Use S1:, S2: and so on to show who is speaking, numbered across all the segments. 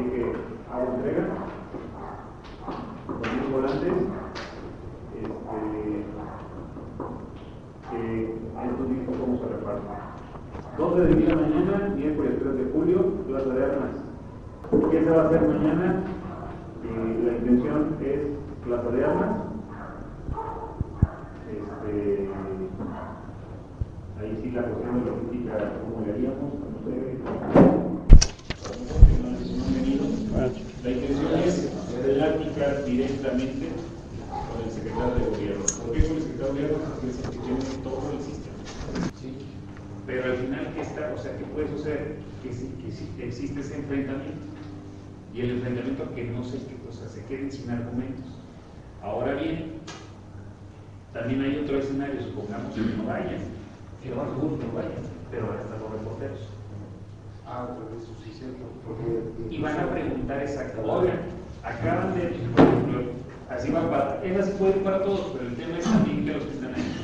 S1: dije, hago entrega con 1000 volantes, estos discos cómo se reparten. 12 de día mañana, miércoles 3 de julio, Plaza de Armas. ¿Qué se va a hacer mañana? La intención es Plaza de Armas. Ahí sí la cuestión de logística, ¿cómo le haríamos? No sé. La intención es plática directamente con el secretario de gobierno. ¿Por qué con el secretario de gobierno? Porque es el que tiene todo el sistema. ¿Sí? Pero al final, ¿qué está? O sea, ¿qué puede suceder? Que existe ese enfrentamiento. Y el enfrentamiento que no se, o sea, se queden sin argumentos. Ahora bien, también hay otro escenario, supongamos que no vayan, que lo más seguro que no vayan, pero van a estar los reporteros.
S2: Eso sí es cierto.
S1: Y van a preguntar exactamente, oigan, acaban de, por ejemplo, así va para, es así puede ir para todos, pero el tema es también que los que están ahí.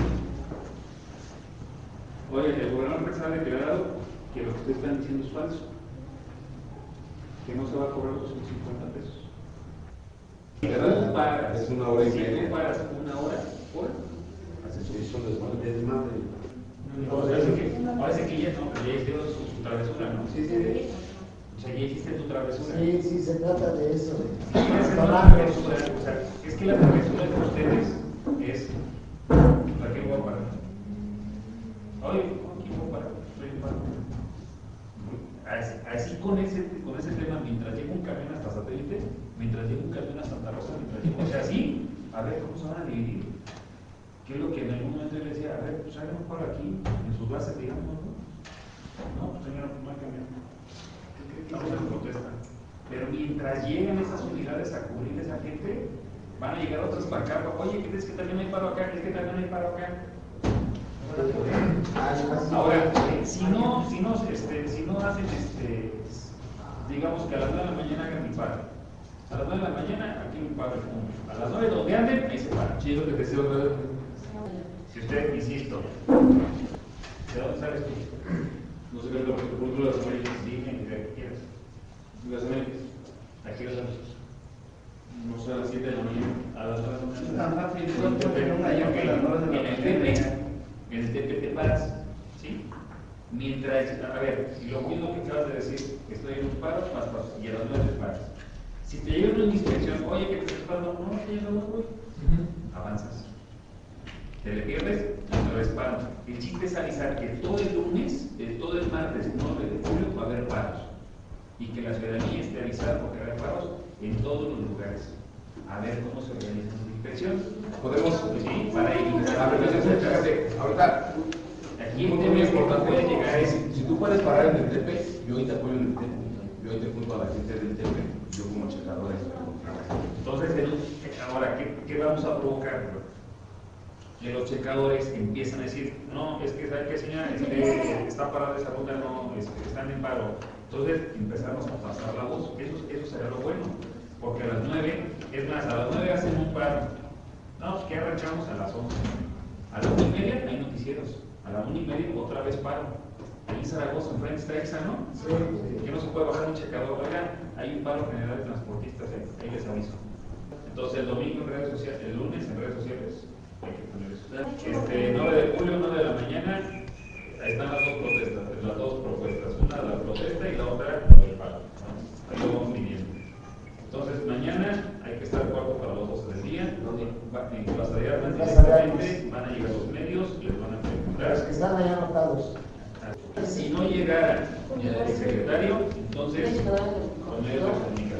S1: Oye, el gobernador ha declarado que lo que ustedes están diciendo es falso, que no se va a cobrar los 50 pesos. Si tú pagas,
S2: es una hora y media.
S1: Si tú pagas una hora, haces
S2: eso desmadre.
S1: Parece que ya no, ya hicieron su travesura, ¿no?
S3: Sí.
S1: O sea, ya hiciste tu travesura.
S3: Sí, se trata de eso.
S1: O sea, es que la travesura de ustedes es ¿para qué voy a parar? Oye, ¿aquí voy a parar? Así con ese tema, mientras llega un camión hasta Satélite, mientras llega un camión a Santa Rosa, o sea, así, a ver cómo se van a dividir. ¿Qué es lo que en algún momento yo le decía? A ver, pues háganos por aquí, en sus bases, digamos, ¿no? No, pues señora, no hay camión. Estamos en protesta. Pero mientras lleguen esas unidades a cubrir a esa gente, van a llegar otras para acá. Oye, ¿qué crees que también hay paro acá? ¿Crees que también hay paro acá? Ahora, si no hacen, digamos que a las 9 de la mañana hagan mi paro. A las 9 de la mañana, aquí mi paro. A las 9 donde anden, ahí se paran.
S2: Sí, lo que te decía otra vez.
S1: Si usted, insisto, ¿de dónde sabes tú?
S2: No sé qué es lo que te pongo las Américas.
S1: Dime, de que quieras.
S2: Las Américas.
S1: Aquí las damos.
S2: No sé, a las 7 de la mañana.
S1: A las 9 de la
S3: Es
S1: mañana.
S3: tan fácil, no tener un año que las 9 de la mañana.
S1: En el TP te paras, ¿sí? Mientras, a ver, si lo mismo que acabas de decir, estoy en un paro, más pasos, y a las 9 te paras. Si te llega una inspección, oye, que te estás parando, no, te llega una, güey, avanzas. Te le pierdes, otra vez paro. El chiste es avisar que todo el lunes, todo el martes 9 de julio va a haber paros. Y que la ciudadanía esté avisada porque va a haber paros en todos los lugares. A ver cómo se organiza su inspección.
S2: Podemos.
S1: Sí, para evitar.
S2: A ver, fíjate, ahorita.
S1: Aquí el tema es que no puede llegar es.
S2: Si tú puedes parar en el TP, yo hoy te apoyo en el TP. Yo hoy te junto a la gente del TP. Yo como checador.
S1: Entonces, ahora, ¿qué vamos a provocar? Que los checadores empiezan a decir, no, es que, ¿sabe qué, señora? Está parada esa ruta, no, están en paro. Entonces, empezamos a pasar la voz. Eso será lo bueno. Porque a las 9, es más, a las 9 hacen un paro. No, pues que arrancamos a las 11. A las 1:30 hay noticieros. A las 1:30 otra vez paro. Ahí en Zaragoza, enfrente está EXA, ¿no?
S3: Sí.
S1: Que no se puede bajar un checador. Oigan, hay un paro general de transportistas, ahí les aviso. Entonces el domingo en redes sociales, el lunes en redes sociales, hay que poner eso. 9 de julio, 9 de la mañana, ahí están las dos protestas, las dos propuestas. Una la protesta y la otra lo del paro. Ahí lo vamos midiendo. Entonces mañana hay que estar cuarto para las 12 del día. En Plaza de Armas directamente van a llegar los medios, les van a preguntar.
S3: Los que están allá anotados.
S1: Si no llegara el secretario, entonces con medios de comunicación.